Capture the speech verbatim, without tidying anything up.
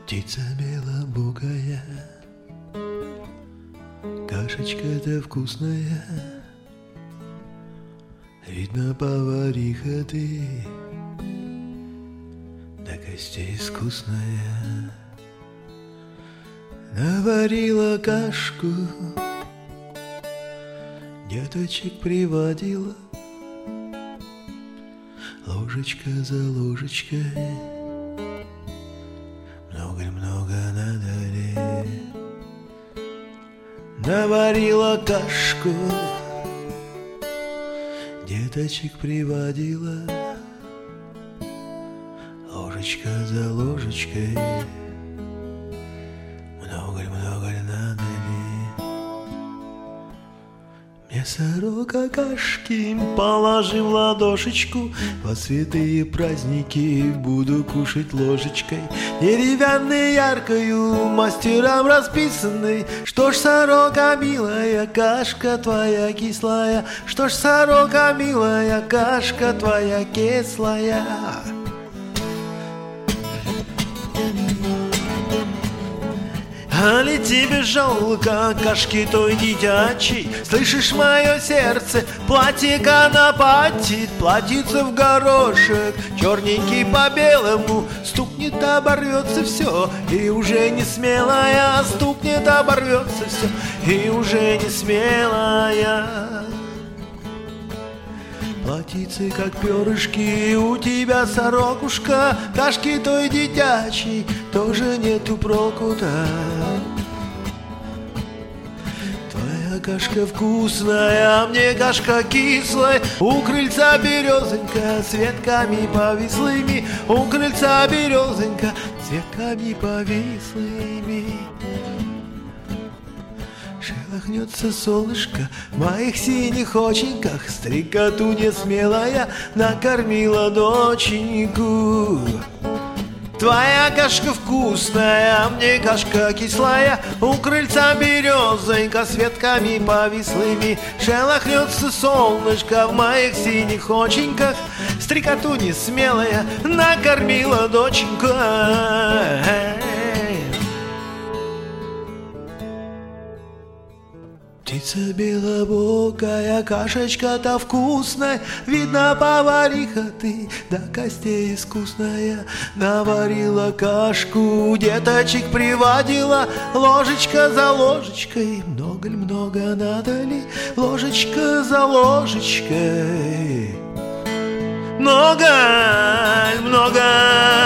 Птица белобокая, кашечка-то вкусная, видно, повариха ты, до костей искусная. Наварила кашку, деточек приводила, ложечка за ложечкой, много-много надо ли. Наварила кашку, деточек приводила, ложечка за ложечкой, много-много надо ли. Мне сорока кашки положи в ладошечку, во святые праздники буду кушать ложечкой, деревянной яркою, мастером расписанной. Что ж, сорока милая, кашка твоя кислая, что ж, сорока милая, кашка твоя кислая. Али тебе жалко кашки той дитячей? Слышишь, мое сердце, платье конопатит, платьице в горошек, черненький по белому, стукнет, оборвется все, и уже не смелая, стукнет, оборвется все, и уже не смелая. Платьице, как перышки, у тебя сорокушка, кашки той дитячей тоже нету проку-то. Твоя кашка вкусная, а мне кашка кислая, у крыльца березонька с ветками повислыми, у крыльца березонька с ветками повислыми. Шелохнется солнышко в моих синих оченьках, стрекотунья смелая накормила доченьку. Твоя кашка вкусная, а мне кашка кислая, у крыльца березонька с ветками повислыми. Шелохнется солнышко в моих синих оченьках, стрекотунья смелая накормила доченьку. Птица белобокая, кашечка-то вкусная, видно, повариха ты, до костей искусная. Наварила кашку, деточек приводила, ложечка за ложечкой, много ли, много надо ли, ложечка за ложечкой. Много, много